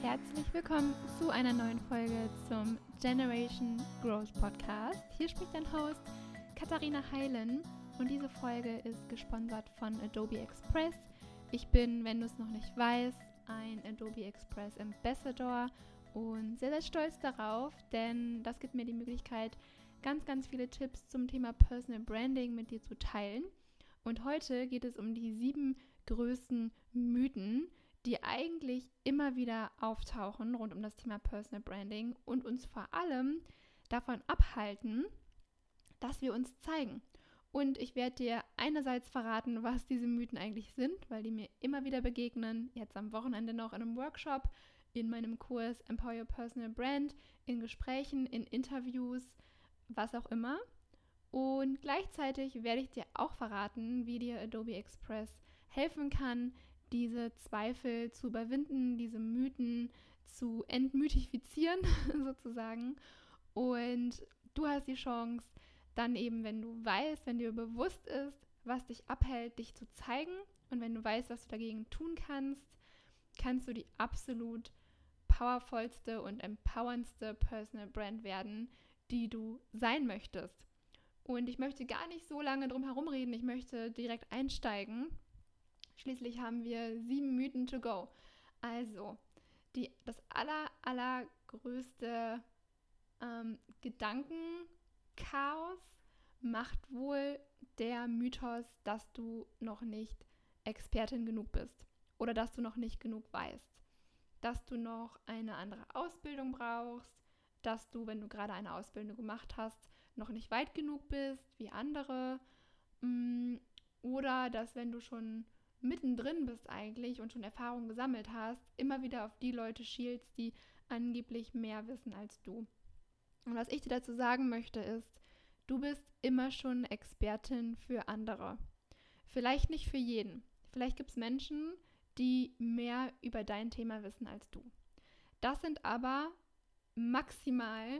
Herzlich willkommen zu einer neuen Folge zum Generation Growth Podcast. Hier spricht dein Host Katharina Heilen und diese Folge ist gesponsert von Adobe Express. Ich bin, wenn du es noch nicht weißt, ein Adobe Express Ambassador und sehr, sehr stolz darauf, denn das gibt mir die Möglichkeit, ganz viele Tipps zum Thema Personal Branding mit dir zu teilen. Und heute geht es um die 7 größten Mythen, die eigentlich immer wieder auftauchen rund um das Thema Personal Branding und uns vor allem davon abhalten, dass wir uns zeigen. Und ich werde dir einerseits verraten, was diese Mythen eigentlich sind, weil die mir immer wieder begegnen, jetzt am Wochenende noch in einem Workshop, in meinem Kurs Empower Your Personal Brand, in Gesprächen, in Interviews, was auch immer. Und gleichzeitig werde ich dir auch verraten, wie dir Adobe Express helfen kann, diese Zweifel zu überwinden, diese Mythen zu entmythifizieren sozusagen. Und du hast die Chance, dann eben, wenn du weißt, wenn dir bewusst ist, was dich abhält, dich zu zeigen und wenn du weißt, was du dagegen tun kannst, kannst du die absolut powervollste und empowerndste Personal Brand werden, die du sein möchtest. Und ich möchte gar nicht so lange drum herum reden, ich möchte direkt einsteigen. Schließlich haben wir 7 Mythen to go. Also, das allergrößte Gedankenchaos macht wohl der Mythos, dass du noch nicht Expertin genug bist oder dass du noch nicht genug weißt, dass du noch eine andere Ausbildung brauchst, dass du, wenn du gerade eine Ausbildung gemacht hast, noch nicht weit genug bist wie andere oder dass, wenn du schon mittendrin bist eigentlich und schon Erfahrung gesammelt hast, immer wieder auf die Leute schielst, die angeblich mehr wissen als du. Und was ich dir dazu sagen möchte ist, du bist immer schon Expertin für andere. Vielleicht nicht für jeden. Vielleicht gibt es Menschen, die mehr über dein Thema wissen als du. Das sind aber maximal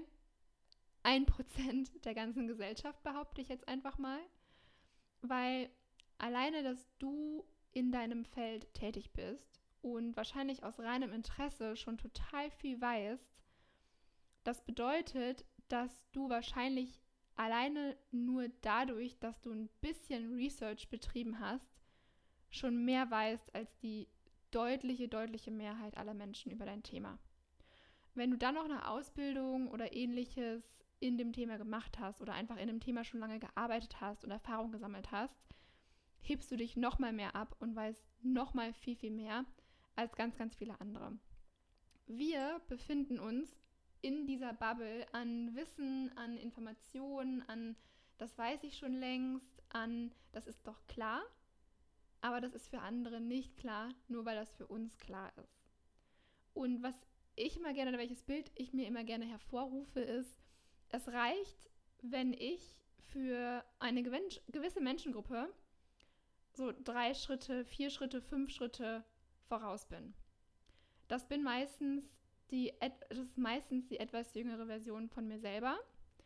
1% der ganzen Gesellschaft, behaupte ich jetzt einfach mal, weil alleine, dass du in deinem Feld tätig bist und wahrscheinlich aus reinem Interesse schon total viel weißt, das bedeutet, dass du wahrscheinlich alleine nur dadurch, dass du ein bisschen Research betrieben hast, schon mehr weißt als die deutliche Mehrheit aller Menschen über dein Thema. Wenn du dann noch eine Ausbildung oder ähnliches in dem Thema gemacht hast oder einfach in dem Thema schon lange gearbeitet hast und Erfahrung gesammelt hast, hebst du dich nochmal mehr ab und weißt nochmal viel mehr als ganz viele andere. Wir befinden uns in dieser Bubble an Wissen, an Informationen, an das weiß ich schon längst, an das ist doch klar, aber das ist für andere nicht klar, nur weil das für uns klar ist. Und was ich immer gerne, oder welches Bild ich mir immer gerne hervorrufe, ist, es reicht, wenn ich für eine gewisse Menschengruppe so 3 Schritte, 4 Schritte, 5 Schritte voraus bin. Das ist meistens die etwas jüngere Version von mir selber.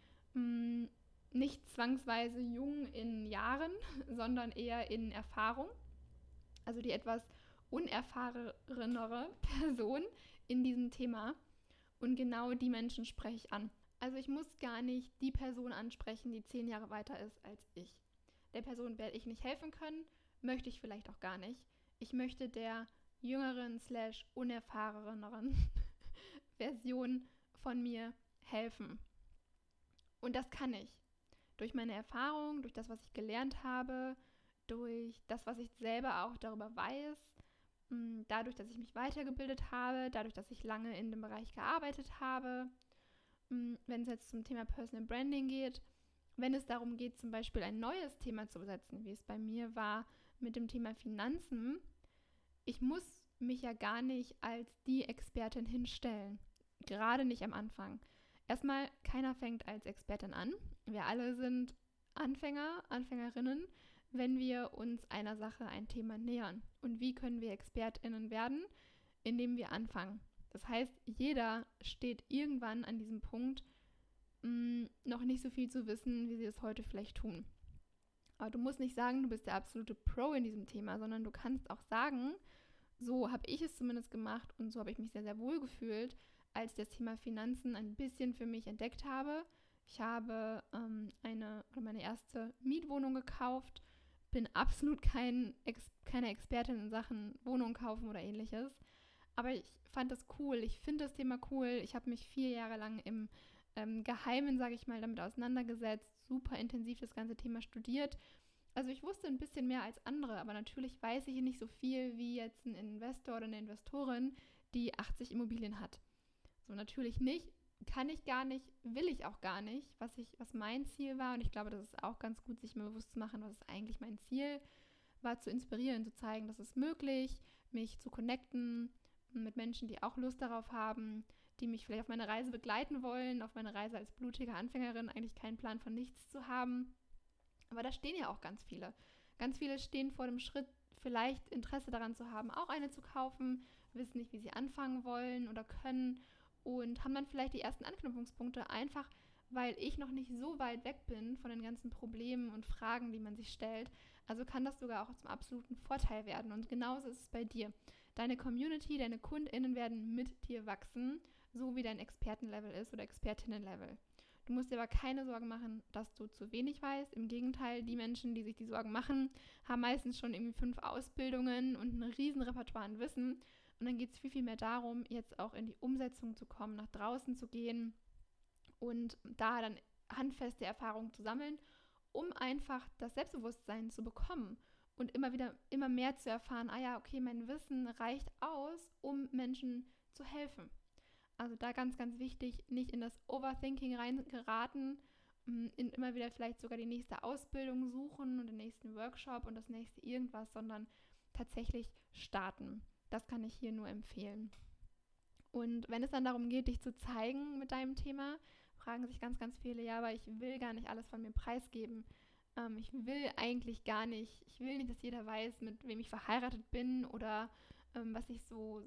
Nicht zwangsweise jung in Jahren, sondern eher in Erfahrung. Also die etwas unerfahrenere Person in diesem Thema. Und genau die Menschen spreche ich an. Also ich muss gar nicht die Person ansprechen, die 10 Jahre weiter ist als ich. Der Person werde ich nicht helfen können, möchte ich vielleicht auch gar nicht. Ich möchte der jüngeren / unerfahreneren Version von mir helfen. Und das kann ich. Durch meine Erfahrung, durch das, was ich gelernt habe, durch das, was ich selber auch darüber weiß, dadurch, dass ich mich weitergebildet habe, dadurch, dass ich lange in dem Bereich gearbeitet habe, wenn es jetzt zum Thema Personal Branding geht, wenn es darum geht, zum Beispiel ein neues Thema zu besetzen, wie es bei mir war mit dem Thema Finanzen, ich muss mich ja gar nicht als die Expertin hinstellen, gerade nicht am Anfang. Erstmal, keiner fängt als Expertin an. Wir alle sind Anfänger, Anfängerinnen, wenn wir uns einer Sache, ein Thema nähern. Und wie können wir ExpertInnen werden? Indem wir anfangen. Das heißt, jeder steht irgendwann an diesem Punkt, noch nicht so viel zu wissen, wie sie es heute vielleicht tun. Aber du musst nicht sagen, du bist der absolute Pro in diesem Thema, sondern du kannst auch sagen, So habe ich es zumindest gemacht und so habe ich mich sehr, sehr wohl gefühlt, als ich das Thema Finanzen ein bisschen für mich entdeckt habe. Ich habe meine erste Mietwohnung gekauft, bin absolut keine Expertin in Sachen Wohnung kaufen oder ähnliches. Aber ich fand das cool. Ich finde das Thema cool. Ich habe mich 4 Jahre lang im Geheimen, sage ich mal, damit auseinandergesetzt, super intensiv das ganze Thema studiert. Also ich wusste ein bisschen mehr als andere, aber natürlich weiß ich nicht so viel wie jetzt ein Investor oder eine Investorin, die 80 Immobilien hat. So natürlich nicht, kann ich gar nicht, will ich auch gar nicht, was mein Ziel war. Und ich glaube, das ist auch ganz gut, sich mal bewusst zu machen, was ist eigentlich mein Ziel war, zu inspirieren, zu zeigen, dass es möglich, mich zu connecten mit Menschen, die auch Lust darauf haben, die mich vielleicht auf meine Reise begleiten wollen, auf meine Reise als blutige Anfängerin, eigentlich keinen Plan von nichts zu haben. Aber da stehen ja auch ganz viele. Ganz viele stehen vor dem Schritt, vielleicht Interesse daran zu haben, auch eine zu kaufen, wissen nicht, wie sie anfangen wollen oder können und haben dann vielleicht die ersten Anknüpfungspunkte, einfach weil ich noch nicht so weit weg bin von den ganzen Problemen und Fragen, die man sich stellt. Also kann das sogar auch zum absoluten Vorteil werden. Und genauso ist es bei dir. Deine Community, deine KundInnen werden mit dir wachsen, so wie dein Expertenlevel ist oder Expertinnenlevel. Du musst dir aber keine Sorgen machen, dass du zu wenig weißt. Im Gegenteil, die Menschen, die sich die Sorgen machen, haben meistens schon irgendwie 5 Ausbildungen und ein riesen Repertoire an Wissen. Und dann geht es viel, viel mehr darum, jetzt auch in die Umsetzung zu kommen, nach draußen zu gehen und da dann handfeste Erfahrungen zu sammeln, um einfach das Selbstbewusstsein zu bekommen und immer mehr zu erfahren, okay, mein Wissen reicht aus, um Menschen zu helfen. Also da ganz, ganz wichtig, nicht in das Overthinking reingeraten, immer wieder vielleicht sogar die nächste Ausbildung suchen und den nächsten Workshop und das nächste irgendwas, sondern tatsächlich starten. Das kann ich hier nur empfehlen. Und wenn es dann darum geht, dich zu zeigen mit deinem Thema, fragen sich ganz, ganz viele, aber ich will gar nicht alles von mir preisgeben. Ich will eigentlich gar nicht, ich will nicht, dass jeder weiß, mit wem ich verheiratet bin oder was ich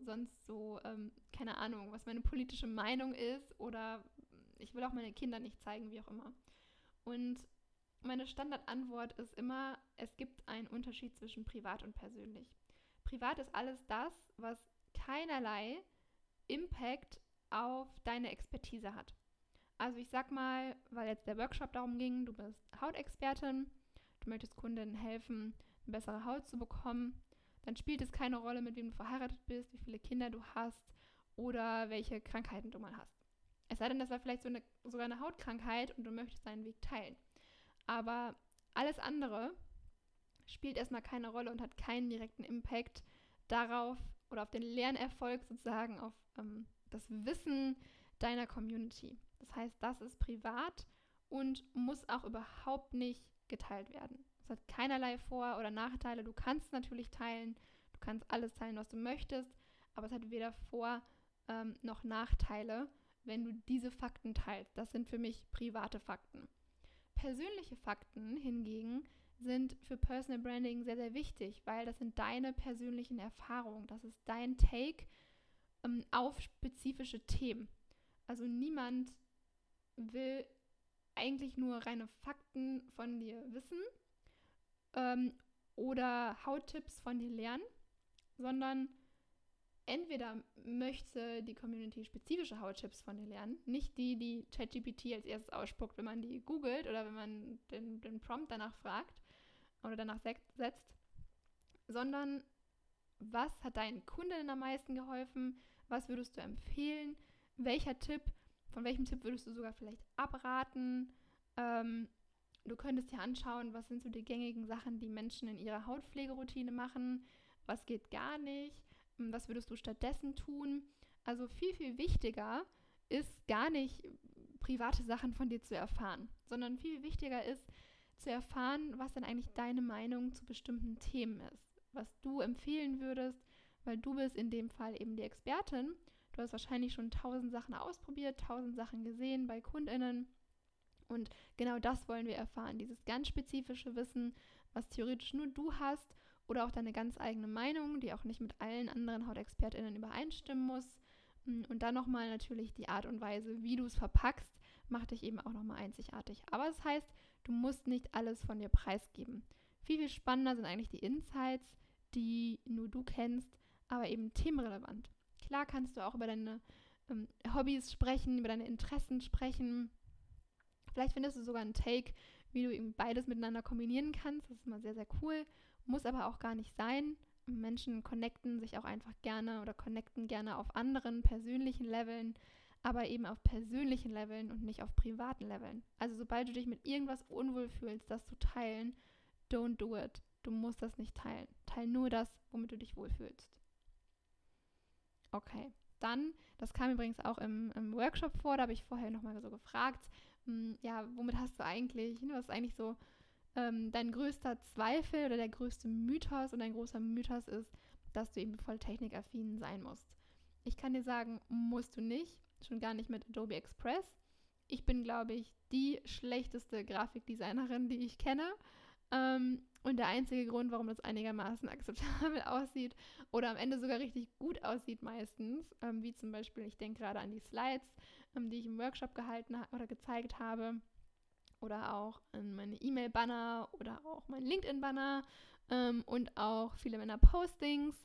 keine Ahnung, was meine politische Meinung ist oder ich will auch meine Kinder nicht zeigen, wie auch immer. Und meine Standardantwort ist immer, es gibt einen Unterschied zwischen privat und persönlich. Privat ist alles das, was keinerlei Impact auf deine Expertise hat. Also ich sag mal, weil jetzt der Workshop darum ging, du bist Hautexpertin, du möchtest Kundinnen helfen, eine bessere Haut zu bekommen, dann spielt es keine Rolle, mit wem du verheiratet bist, wie viele Kinder du hast oder welche Krankheiten du mal hast. Es sei denn, das war vielleicht sogar eine Hautkrankheit und du möchtest deinen Weg teilen. Aber alles andere spielt erstmal keine Rolle und hat keinen direkten Impact darauf oder auf den Lernerfolg sozusagen, auf das Wissen deiner Community. Das heißt, das ist privat und muss auch überhaupt nicht geteilt werden. Es hat keinerlei Vor- oder Nachteile. Du kannst natürlich teilen, du kannst alles teilen, was du möchtest, aber es hat weder Vor- noch Nachteile, wenn du diese Fakten teilst. Das sind für mich private Fakten. Persönliche Fakten hingegen sind für Personal Branding sehr, sehr wichtig, weil das sind deine persönlichen Erfahrungen. Das ist dein Take auf spezifische Themen. Also niemand will eigentlich nur reine Fakten von dir wissen oder Hauttipps von dir lernen, sondern entweder möchte die Community spezifische Hauttipps von dir lernen, nicht die ChatGPT als erstes ausspuckt, wenn man die googelt oder wenn man den Prompt danach fragt oder danach setzt, sondern was hat deinen Kundinnen am meisten geholfen, was würdest du empfehlen, von welchem Tipp würdest du sogar vielleicht abraten. Du könntest dir anschauen, was sind so die gängigen Sachen, die Menschen in ihrer Hautpflegeroutine machen, was geht gar nicht, was würdest du stattdessen tun. Also viel, viel wichtiger ist gar nicht private Sachen von dir zu erfahren, sondern viel wichtiger ist zu erfahren, was denn eigentlich deine Meinung zu bestimmten Themen ist, was du empfehlen würdest, weil du bist in dem Fall eben die Expertin. Du hast wahrscheinlich schon 1000 Sachen ausprobiert, 1000 Sachen gesehen bei KundInnen. Und genau das wollen wir erfahren, dieses ganz spezifische Wissen, was theoretisch nur du hast oder auch deine ganz eigene Meinung, die auch nicht mit allen anderen HautexpertInnen übereinstimmen muss. Und dann nochmal natürlich die Art und Weise, wie du es verpackst, macht dich eben auch nochmal einzigartig. Aber das heißt, du musst nicht alles von dir preisgeben. Viel, viel spannender sind eigentlich die Insights, die nur du kennst, aber eben themenrelevant. Klar kannst du auch über deine Hobbys sprechen, über deine Interessen sprechen. Vielleicht findest du sogar einen Take, wie du eben beides miteinander kombinieren kannst. Das ist immer sehr, sehr cool. Muss aber auch gar nicht sein. Menschen connecten sich auch einfach gerne oder connecten gerne auf anderen persönlichen Leveln, aber eben auf persönlichen Leveln und nicht auf privaten Leveln. Also sobald du dich mit irgendwas unwohl fühlst, das zu teilen, don't do it. Du musst das nicht teilen. Teil nur das, womit du dich wohlfühlst. Okay, dann, das kam übrigens auch im Workshop vor, da habe ich vorher nochmal so gefragt, ja, womit hast du eigentlich, was ist eigentlich so dein größter Zweifel oder der größte Mythos, und dein großer Mythos ist, dass du eben voll technikaffin sein musst. Ich kann dir sagen, musst du nicht, schon gar nicht mit Adobe Express. Ich bin, glaube ich, die schlechteste Grafikdesignerin, die ich kenne. Und der einzige Grund, warum das einigermaßen akzeptabel aussieht oder am Ende sogar richtig gut aussieht meistens, wie zum Beispiel, ich denke gerade an die Slides, die ich im Workshop gehalten oder gezeigt habe, oder auch an meine E-Mail-Banner oder auch mein LinkedIn-Banner und auch viele meiner Postings.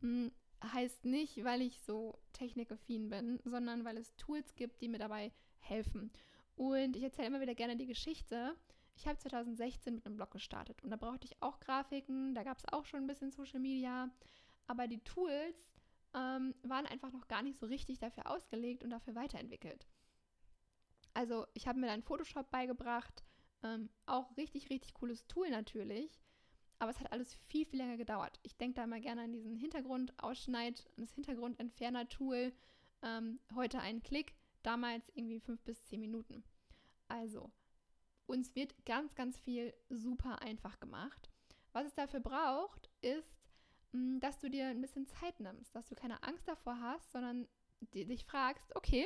Heißt nicht, weil ich so technikaffin bin, sondern weil es Tools gibt, die mir dabei helfen. Und ich erzähle immer wieder gerne die Geschichte. Ich habe 2016 mit einem Blog gestartet und da brauchte ich auch Grafiken, da gab es auch schon ein bisschen Social Media, aber die Tools waren einfach noch gar nicht so richtig dafür ausgelegt und dafür weiterentwickelt. Also ich habe mir dann Photoshop beigebracht, auch richtig, richtig cooles Tool natürlich, aber es hat alles viel, viel länger gedauert. Ich denke da immer gerne an diesen Hintergrundausschneid, an das Hintergrundentferner-Tool, heute ein Klick, damals irgendwie 5 bis 10 Minuten. Also, uns wird ganz, ganz viel super einfach gemacht. Was es dafür braucht, ist, dass du dir ein bisschen Zeit nimmst, dass du keine Angst davor hast, sondern dich fragst, okay,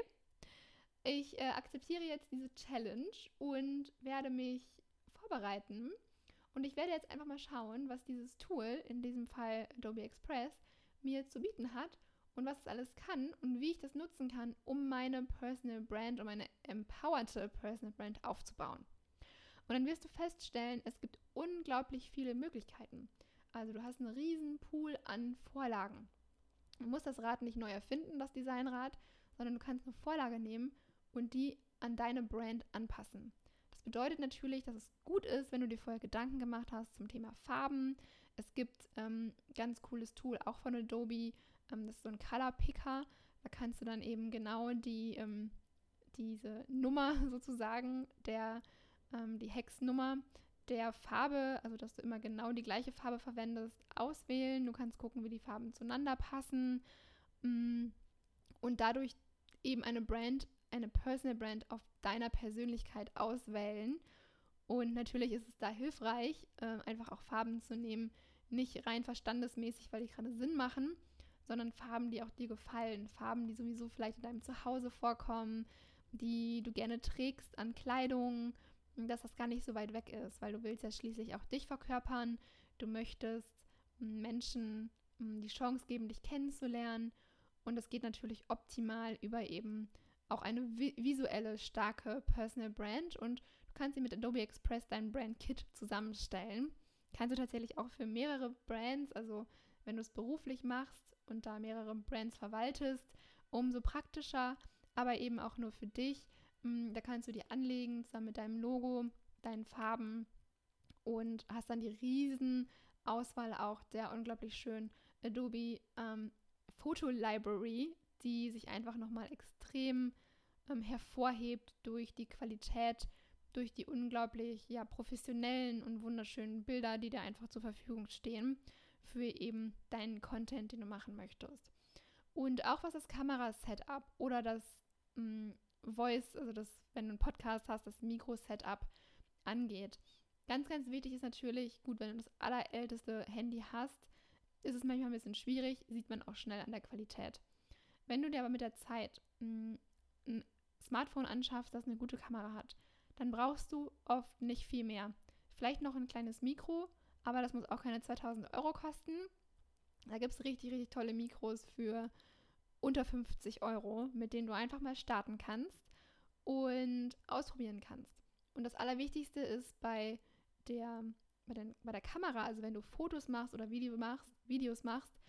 ich akzeptiere jetzt diese Challenge und werde mich vorbereiten. Und ich werde jetzt einfach mal schauen, was dieses Tool, in diesem Fall Adobe Express, mir zu bieten hat und was es alles kann und wie ich das nutzen kann, um meine Personal Brand, um meine empowerte Personal Brand aufzubauen. Und dann wirst du feststellen, es gibt unglaublich viele Möglichkeiten. Also du hast einen riesen Pool an Vorlagen. Du musst das Rad nicht neu erfinden, das Designrad, sondern du kannst eine Vorlage nehmen und die an deine Brand anpassen. Das bedeutet natürlich, dass es gut ist, wenn du dir vorher Gedanken gemacht hast zum Thema Farben. Es gibt ganz cooles Tool, auch von Adobe, das ist so ein Color Picker. Da kannst du dann eben genau diese Nummer sozusagen, die Hexnummer der Farbe, also dass du immer genau die gleiche Farbe verwendest, auswählen. Du kannst gucken, wie die Farben zueinander passen und dadurch eben eine Personal Brand auf deiner Persönlichkeit auswählen. Und natürlich ist es da hilfreich, einfach auch Farben zu nehmen, nicht rein verstandesmäßig, weil die gerade Sinn machen, sondern Farben, die auch dir gefallen, Farben, die sowieso vielleicht in deinem Zuhause vorkommen, die du gerne trägst an Kleidung, dass das gar nicht so weit weg ist, weil du willst ja schließlich auch dich verkörpern, du möchtest Menschen die Chance geben, dich kennenzulernen, und das geht natürlich optimal über eben auch eine visuelle, starke Personal Brand, und du kannst sie mit Adobe Express dein Brand Kit zusammenstellen. Kannst du tatsächlich auch für mehrere Brands, also wenn du es beruflich machst und da mehrere Brands verwaltest, umso praktischer, aber eben auch nur für dich. Da kannst du die anlegen, zusammen mit deinem Logo, deinen Farben, und hast dann die riesen Auswahl auch der unglaublich schönen Adobe Photo Library, die sich einfach nochmal extrem hervorhebt durch die Qualität, durch die unglaublich professionellen und wunderschönen Bilder, die dir einfach zur Verfügung stehen für eben deinen Content, den du machen möchtest. Und auch was das Kamera-Setup oder das Voice, also das, wenn du einen Podcast hast, das Mikro-Setup angeht. Ganz, ganz wichtig ist natürlich, gut, wenn du das allerälteste Handy hast, ist es manchmal ein bisschen schwierig, sieht man auch schnell an der Qualität. Wenn du dir aber mit der Zeit ein Smartphone anschaffst, das eine gute Kamera hat, dann brauchst du oft nicht viel mehr. Vielleicht noch ein kleines Mikro, aber das muss auch keine 2.000 € kosten. Da gibt es richtig, richtig tolle Mikros für unter 50 €, mit denen du einfach mal starten kannst und ausprobieren kannst. Und das Allerwichtigste ist bei der Kamera, also wenn du Fotos machst oder Videos machst,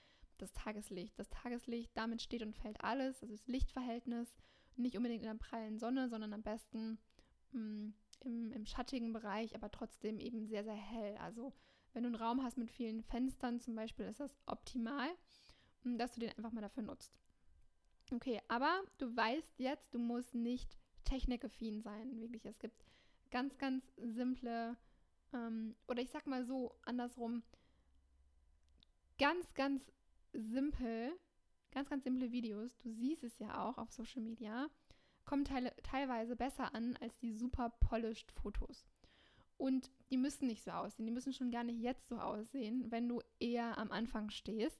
das Tageslicht. Das Tageslicht, damit steht und fällt alles, also das Lichtverhältnis, nicht unbedingt in der prallen Sonne, sondern am besten im schattigen Bereich, aber trotzdem eben sehr, sehr hell. Also wenn du einen Raum hast mit vielen Fenstern zum Beispiel, ist das optimal, dass du den einfach mal dafür nutzt. Okay, aber du weißt jetzt, du musst nicht technikaffin sein. Wirklich, es gibt ganz, ganz simple, oder ich sag mal so, andersrum, ganz, ganz simple Videos, du siehst es ja auch auf Social Media, kommen teilweise besser an als die super polished Fotos. Und die müssen nicht so aussehen, die müssen schon gar nicht jetzt so aussehen, wenn du eher am Anfang stehst,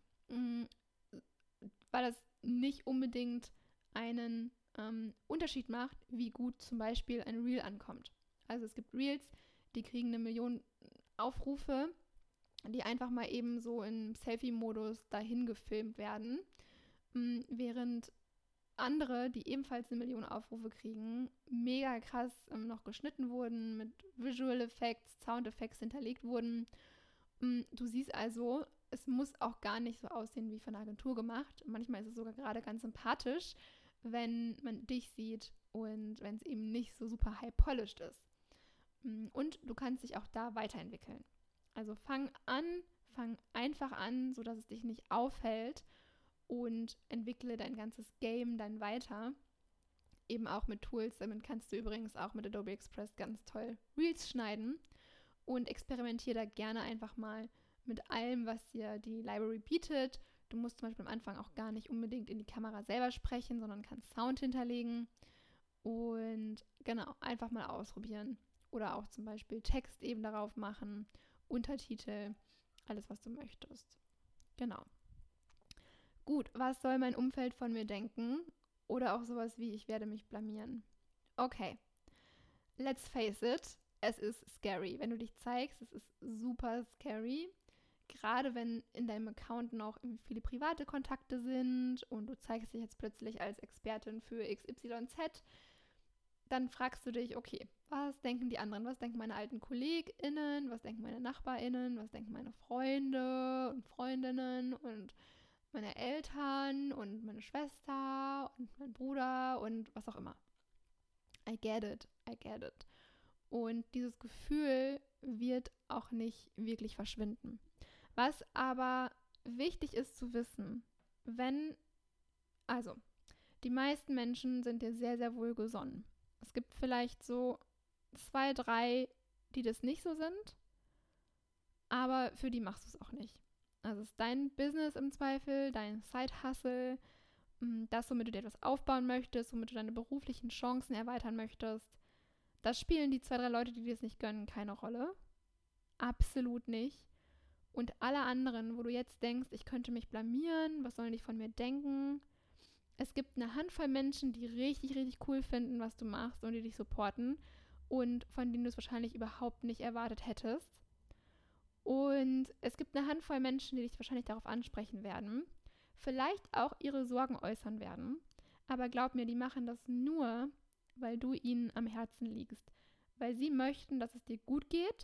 weil das nicht unbedingt einen Unterschied macht, wie gut zum Beispiel ein Reel ankommt. Also es gibt Reels, die kriegen 1 Million Aufrufe, die einfach mal eben so im Selfie-Modus dahin gefilmt werden, während andere, die ebenfalls 1 Million Aufrufe kriegen, mega krass noch geschnitten wurden, mit Visual Effects, Sound Effects hinterlegt wurden. Du siehst also, es muss auch gar nicht so aussehen wie von der Agentur gemacht. Manchmal ist es sogar gerade ganz sympathisch, wenn man dich sieht und wenn es eben nicht so super high-polished ist. Und du kannst dich auch da weiterentwickeln. Also fang einfach an, sodass es dich nicht aufhält und entwickle dein ganzes Game dann weiter. Eben auch mit Tools. Damit kannst du übrigens auch mit Adobe Express ganz toll Reels schneiden und experimentiere da gerne einfach mal mit allem, was dir die Library bietet. Du musst zum Beispiel am Anfang auch gar nicht unbedingt in die Kamera selber sprechen, sondern kannst Sound hinterlegen und genau, einfach mal ausprobieren. Oder auch zum Beispiel Text eben darauf machen, Untertitel, alles, was du möchtest. Genau. Gut, was soll mein Umfeld von mir denken? Oder auch sowas wie, ich werde mich blamieren. Okay, let's face it, es ist scary. Wenn du dich zeigst, es ist super scary. Gerade wenn in deinem Account noch viele private Kontakte sind und du zeigst dich jetzt plötzlich als Expertin für XYZ, dann fragst du dich, okay, was denken die anderen? Was denken meine alten KollegInnen? Was denken meine NachbarInnen? Was denken meine Freunde und Freundinnen und meine Eltern und meine Schwester und mein Bruder und was auch immer? I get it. Und dieses Gefühl wird auch nicht wirklich verschwinden. Was aber wichtig ist zu wissen, die meisten Menschen sind dir sehr, sehr wohlgesonnen. Es gibt vielleicht so 2, 3, die das nicht so sind, aber für die machst du es auch nicht. Also es ist dein Business im Zweifel, dein Side-Hustle, das, womit du dir etwas aufbauen möchtest, womit du deine beruflichen Chancen erweitern möchtest. Da spielen die 2, 3 Leute, die dir das nicht gönnen, keine Rolle. Absolut nicht. Und alle anderen, wo du jetzt denkst, ich könnte mich blamieren, was sollen die von mir denken? Es gibt eine Handvoll Menschen, die richtig, richtig cool finden, was du machst und die dich supporten und von denen du es wahrscheinlich überhaupt nicht erwartet hättest. Und es gibt eine Handvoll Menschen, die dich wahrscheinlich darauf ansprechen werden, vielleicht auch ihre Sorgen äußern werden, aber glaub mir, die machen das nur, weil du ihnen am Herzen liegst, weil sie möchten, dass es dir gut geht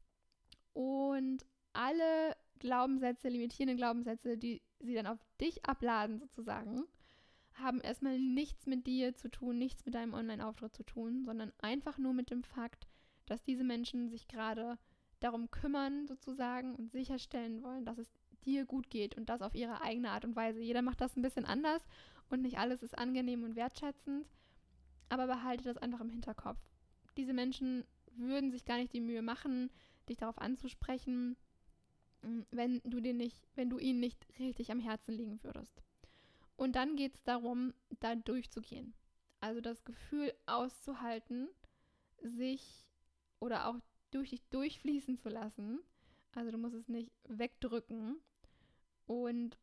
und alle Glaubenssätze, limitierende Glaubenssätze, die sie dann auf dich abladen sozusagen, haben erstmal nichts mit dir zu tun, nichts mit deinem Online-Auftritt zu tun, sondern einfach nur mit dem Fakt, dass diese Menschen sich gerade darum kümmern sozusagen und sicherstellen wollen, dass es dir gut geht und das auf ihre eigene Art und Weise. Jeder macht das ein bisschen anders und nicht alles ist angenehm und wertschätzend, aber behalte das einfach im Hinterkopf. Diese Menschen würden sich gar nicht die Mühe machen, dich darauf anzusprechen, wenn du ihnen nicht richtig am Herzen liegen würdest. Und dann geht es darum, da durchzugehen. Also das Gefühl auszuhalten, sich oder auch durch dich durchfließen zu lassen. Also du musst es nicht wegdrücken. Und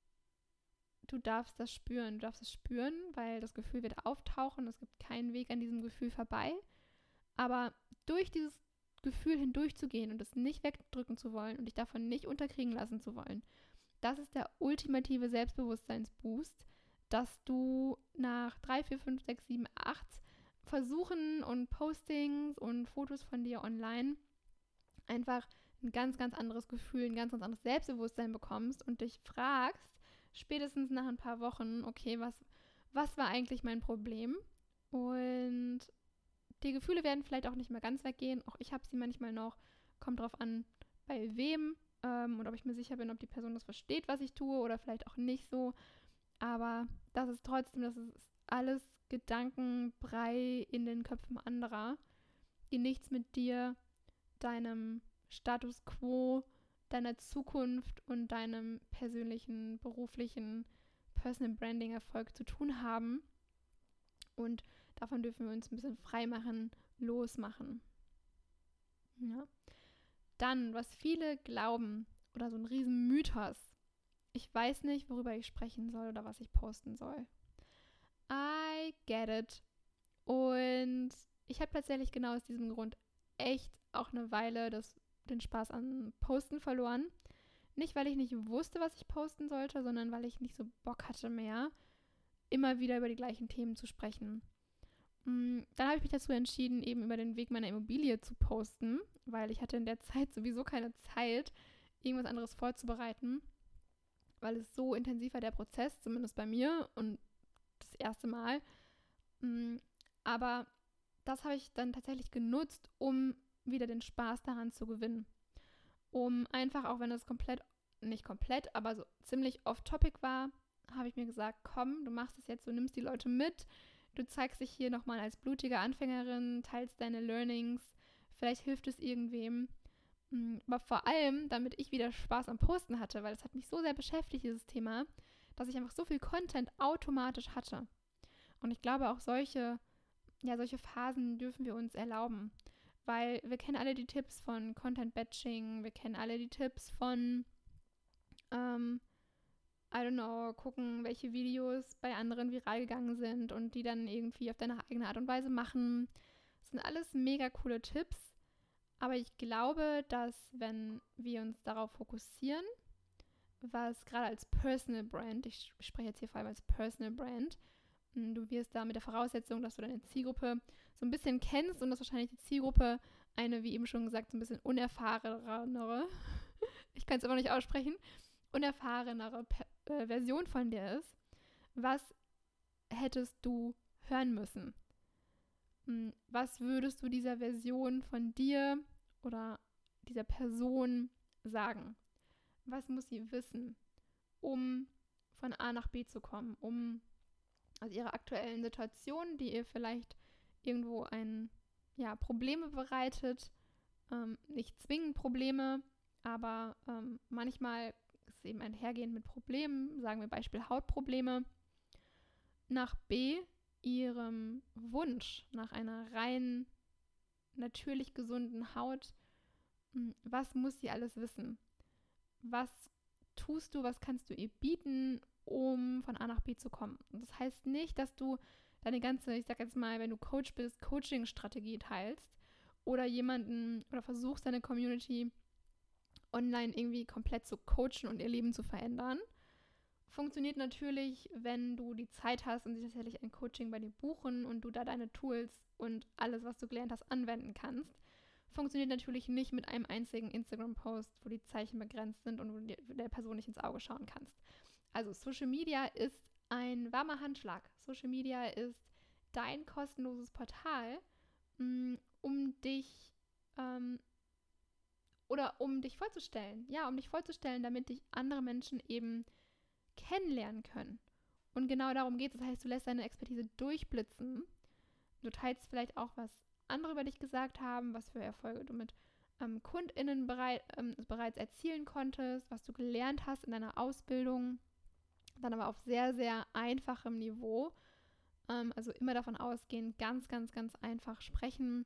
du darfst das spüren. Du darfst es spüren, weil das Gefühl wird auftauchen. Es gibt keinen Weg an diesem Gefühl vorbei. Aber durch dieses Gefühl hindurchzugehen und es nicht wegdrücken zu wollen und dich davon nicht unterkriegen lassen zu wollen, das ist der ultimative Selbstbewusstseinsboost, dass du nach 3, 4, 5, 6, 7, 8 Versuchen und Postings und Fotos von dir online einfach ein ganz, ganz anderes Gefühl, ein ganz, ganz anderes Selbstbewusstsein bekommst und dich fragst, spätestens nach ein paar Wochen, okay, was war eigentlich mein Problem? Und die Gefühle werden vielleicht auch nicht mehr ganz weggehen. Auch ich habe sie manchmal noch. Kommt drauf an, bei wem und ob ich mir sicher bin, ob die Person das versteht, was ich tue oder vielleicht auch nicht so. Aber das ist alles Gedankenbrei in den Köpfen anderer, die nichts mit dir, deinem Status quo, deiner Zukunft und deinem persönlichen, beruflichen Personal Branding Erfolg zu tun haben. Und davon dürfen wir uns ein bisschen frei machen, losmachen. Ja. Dann, was viele glauben, oder so ein riesen Mythos. Ich weiß nicht, worüber ich sprechen soll oder was ich posten soll. I get it. Und ich habe tatsächlich genau aus diesem Grund echt auch eine Weile den Spaß an Posten verloren. Nicht, weil ich nicht wusste, was ich posten sollte, sondern weil ich nicht so Bock hatte mehr, immer wieder über die gleichen Themen zu sprechen. Dann habe ich mich dazu entschieden, eben über den Weg meiner Immobilie zu posten, weil ich hatte in der Zeit sowieso keine Zeit, irgendwas anderes vorzubereiten, weil es so intensiv war, der Prozess, zumindest bei mir und das erste Mal. Aber das habe ich dann tatsächlich genutzt, um wieder den Spaß daran zu gewinnen. Um einfach, auch wenn es nicht komplett, aber so ziemlich off-topic war, habe ich mir gesagt, komm, du machst es jetzt, du nimmst die Leute mit, du zeigst dich hier nochmal als blutige Anfängerin, teilst deine Learnings, vielleicht hilft es irgendwem. Aber vor allem, damit ich wieder Spaß am Posten hatte, weil es hat mich so sehr beschäftigt, dieses Thema, dass ich einfach so viel Content automatisch hatte. Und ich glaube, auch solche Phasen dürfen wir uns erlauben. Weil wir kennen alle die Tipps von Content-Batching, wir kennen alle die Tipps von, gucken, welche Videos bei anderen viral gegangen sind und die dann irgendwie auf deine eigene Art und Weise machen. Das sind alles mega coole Tipps. Aber ich glaube, dass wenn wir uns darauf fokussieren, was gerade als Personal Brand, ich spreche jetzt hier vor allem als Personal Brand, du wirst da mit der Voraussetzung, dass du deine Zielgruppe so ein bisschen kennst und dass wahrscheinlich die Zielgruppe eine, wie eben schon gesagt, so ein bisschen unerfahrenere, ich kann es aber nicht aussprechen, unerfahrenere Version von dir ist. Was hättest du hören müssen? Was würdest du dieser Version von dir oder dieser Person sagen? Was muss sie wissen, um von A nach B zu kommen, um aus ihrer aktuellen Situation, die ihr vielleicht irgendwo Probleme bereitet, nicht zwingend Probleme, aber manchmal ist es eben einhergehend mit Problemen, sagen wir Beispiel Hautprobleme, nach B, ihrem Wunsch nach einer rein natürlich gesunden Haut. Was muss sie alles wissen? Was tust du, was kannst du ihr bieten, um von A nach B zu kommen? Und das heißt nicht, dass du deine ganze, ich sag jetzt mal, wenn du Coach bist, Coaching-Strategie teilst oder versuchst, deine Community online irgendwie komplett zu coachen und ihr Leben zu verändern. Funktioniert natürlich, wenn du die Zeit hast und sie tatsächlich ein Coaching bei dir buchen und du da deine Tools und alles, was du gelernt hast, anwenden kannst. Funktioniert natürlich nicht mit einem einzigen Instagram-Post, wo die Zeichen begrenzt sind und wo du der Person nicht ins Auge schauen kannst. Also Social Media ist ein warmer Handschlag. Social Media ist dein kostenloses Portal, um dich vorzustellen. Ja, um dich vorzustellen, damit dich andere Menschen eben kennenlernen können. Und genau darum geht es. Das heißt, du lässt deine Expertise durchblitzen. Du teilst vielleicht auch, was andere über dich gesagt haben, was für Erfolge du mit KundInnen bereits erzielen konntest, was du gelernt hast in deiner Ausbildung. Dann aber auf sehr, sehr einfachem Niveau. Also immer davon ausgehen, ganz, ganz, ganz einfach sprechen.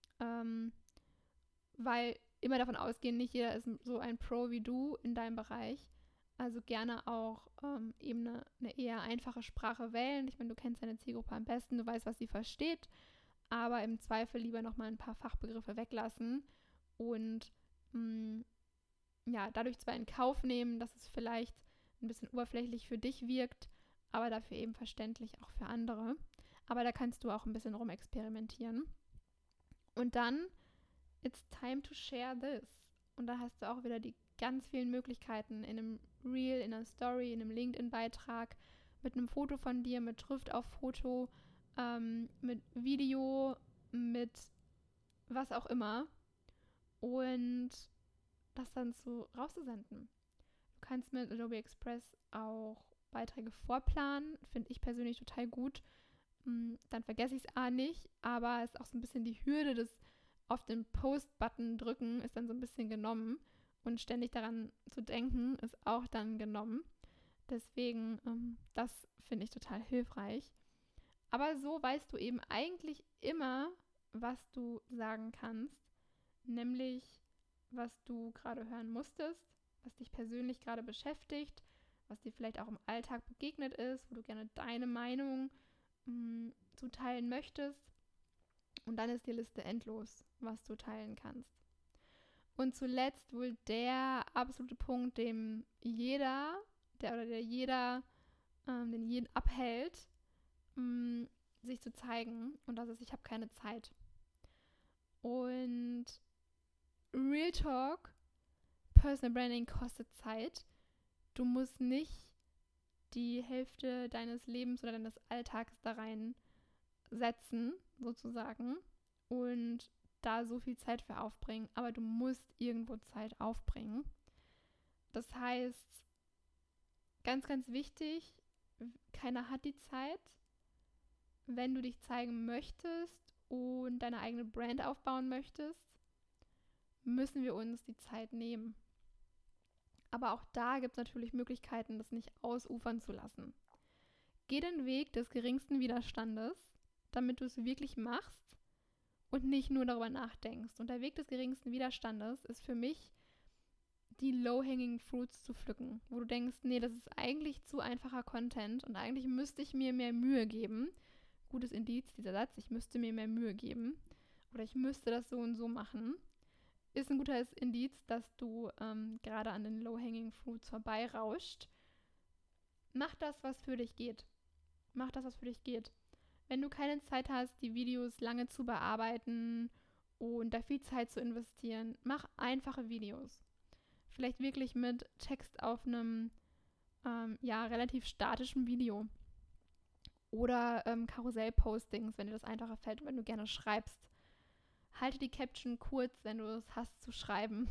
Weil immer davon ausgehen, nicht jeder ist so ein Pro wie du in deinem Bereich. Also gerne auch eben eine eher einfache Sprache wählen. Ich meine, du kennst deine Zielgruppe am besten, du weißt, was sie versteht, aber im Zweifel lieber nochmal ein paar Fachbegriffe weglassen und dadurch zwar in Kauf nehmen, dass es vielleicht ein bisschen oberflächlich für dich wirkt, aber dafür eben verständlich auch für andere. Aber da kannst du auch ein bisschen rumexperimentieren. Und dann, it's time to share this. und da hast du auch wieder die ganz vielen Möglichkeiten in einem Reel, in einer Story, in einem LinkedIn-Beitrag, mit einem Foto von dir, mit Schrift auf Foto, mit Video, mit was auch immer und das dann rauszusenden. Du kannst mit Adobe Express auch Beiträge vorplanen, finde ich persönlich total gut. Dann vergesse ich es nicht, aber es ist auch so ein bisschen die Hürde des auf den Post-Button drücken ist dann so ein bisschen genommen und ständig daran zu denken ist auch dann genommen. Deswegen, das finde ich total hilfreich. Aber so weißt du eben eigentlich immer, was du sagen kannst, nämlich was du gerade hören musstest, was dich persönlich gerade beschäftigt, was dir vielleicht auch im Alltag begegnet ist, wo du gerne deine Meinung zuteilen möchtest. Und dann ist die Liste endlos, was du teilen kannst. Und zuletzt wohl der absolute Punkt, den jeden abhält, sich zu zeigen. Und das ist, ich habe keine Zeit. Und Real Talk, Personal Branding kostet Zeit. Du musst nicht die Hälfte deines Lebens oder deines Alltags da rein setzen, sozusagen, und da so viel Zeit für aufbringen, aber du musst irgendwo Zeit aufbringen. Das heißt, ganz, ganz wichtig, keiner hat die Zeit. Wenn du dich zeigen möchtest und deine eigene Brand aufbauen möchtest, müssen wir uns die Zeit nehmen. Aber auch da gibt es natürlich Möglichkeiten, das nicht ausufern zu lassen. Geh den Weg des geringsten Widerstandes, damit du es wirklich machst und nicht nur darüber nachdenkst. Und der Weg des geringsten Widerstandes ist für mich, die low-hanging fruits zu pflücken, wo du denkst, nee, das ist eigentlich zu einfacher Content und eigentlich müsste ich mir mehr Mühe geben. Gutes Indiz, dieser Satz, ich müsste mir mehr Mühe geben oder ich müsste das so und so machen, ist ein gutes Indiz, dass du gerade an den low-hanging fruits vorbeirauscht. Mach das, was für dich geht. Mach das, was für dich geht. Wenn du keine Zeit hast, die Videos lange zu bearbeiten und da viel Zeit zu investieren, mach einfache Videos. Vielleicht wirklich mit Text auf einem relativ statischen Video. Oder Karussell-Postings, wenn dir das einfacher fällt und wenn du gerne schreibst. Halte die Caption kurz, wenn du es hast zu schreiben.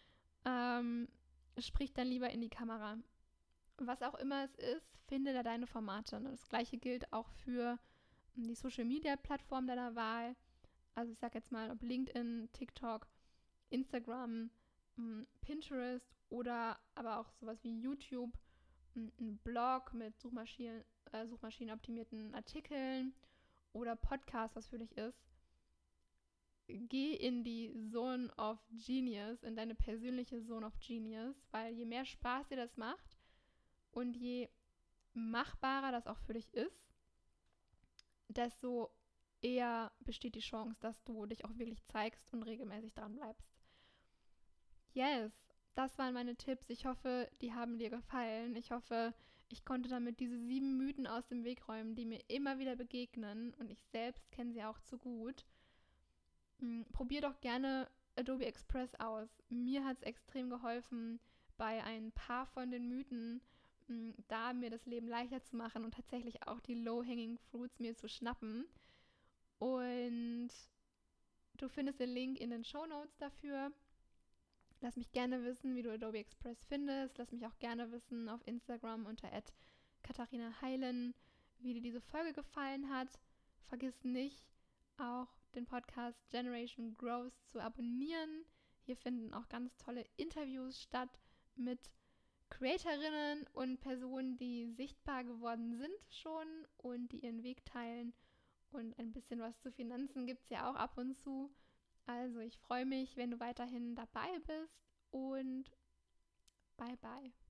Sprich dann lieber in die Kamera. Was auch immer es ist, finde da deine Formate. Das gleiche gilt auch für die Social-Media-Plattform deiner Wahl. Also ich sage jetzt mal, ob LinkedIn, TikTok, Instagram, Pinterest oder aber auch sowas wie YouTube, ein Blog mit suchmaschinenoptimierten Artikeln oder Podcast, was für dich ist. Geh in die Zone of Genius, in deine persönliche Zone of Genius, weil je mehr Spaß dir das macht und je machbarer das auch für dich ist, desto eher besteht die Chance, dass du dich auch wirklich zeigst und regelmäßig dran bleibst. Yes, das waren meine Tipps. Ich hoffe, die haben dir gefallen. Ich hoffe, ich konnte damit diese 7 Mythen aus dem Weg räumen, die mir immer wieder begegnen und ich selbst kenne sie auch zu gut. Probier doch gerne Adobe Express aus. Mir hat es extrem geholfen, bei ein paar von den Mythen da mir das Leben leichter zu machen und tatsächlich auch die low-hanging fruits mir zu schnappen. Und du findest den Link in den Shownotes dafür. Lass mich gerne wissen, wie du Adobe Express findest. Lass mich auch gerne wissen auf Instagram unter @katharinaheilen, wie dir diese Folge gefallen hat. Vergiss nicht, auch den Podcast Generation Growth zu abonnieren. Hier finden auch ganz tolle Interviews statt mit Creatorinnen und Personen, die sichtbar geworden sind schon und die ihren Weg teilen. Und ein bisschen was zu Finanzen gibt es ja auch ab und zu. Also ich freue mich, wenn du weiterhin dabei bist und bye bye.